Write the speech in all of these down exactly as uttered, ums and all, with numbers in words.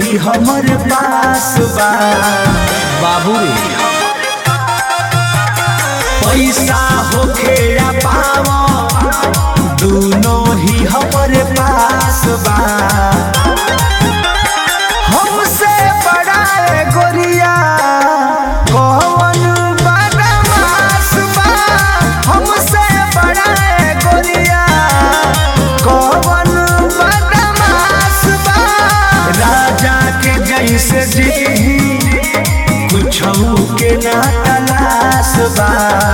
ही हमर पास बा बाबू रे पैसा होखे या पावा दोनों ही हमर पास बा हमसे बड़ा है गोरिया कौन बदमाश बा हमसे बड़ा है गोरिया कौन बदमाश बा राजा के जैसे जी कुछ के ना तलाश बा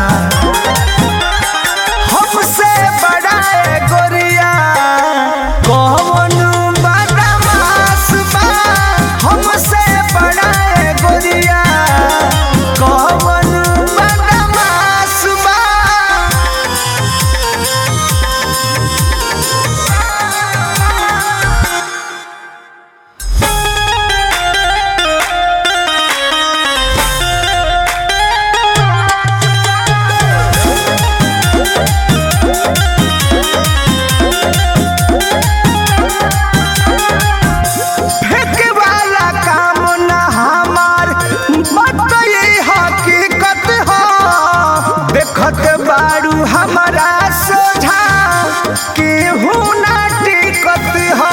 हमसे बड़ा है गोरिया कौन बदमाश बा हमसे बड़ा है गोरिया कौन बदमाश बा फेंके वाला काम ना हमार मत ये हकीकत हो देखत बारू हमारा सोझा केहू ना टिकत हो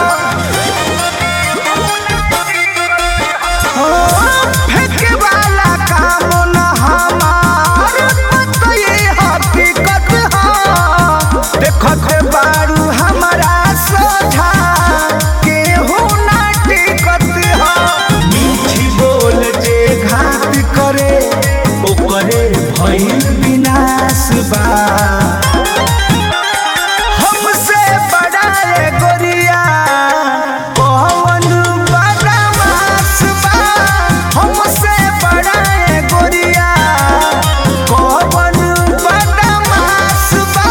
फेंके वाला काम ना हमार मत ये हकीकत हो देखत बारू हमारा सोझा केहू ना टिकत हो मीठी बोल जे घात करे ओकरे भइल विनाश बा हमसे बड़ा है गोरिया कौन बदमाश बा हमसे बड़ा है गोरिया कौन बदमाश बा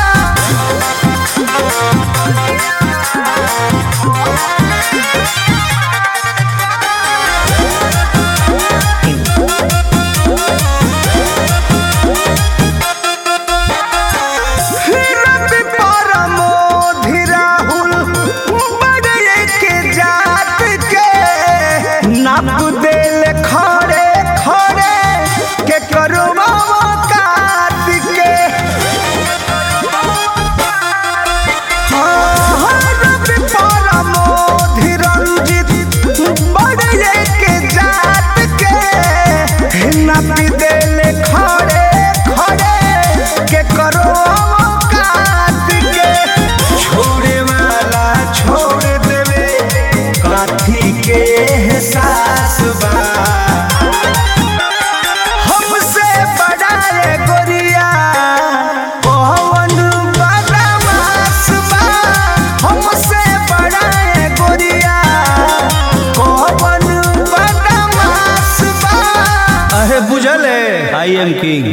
रवि परमोधि राहुल बड़े के जात के नाप देल खड़े खड़े के करो काट के रवि परमोधि रंजित बड़े के जात के नाप देल खड़े खड़े के करो काट के छोड़े वाला छोड़ देवे काठी के एहसास बा हमसे बड़ा है गोरिया कौन बदमाश बा हमसे बड़ा है गोरिया कौन बदमाश बा अहे बुझल है आई एम किंग।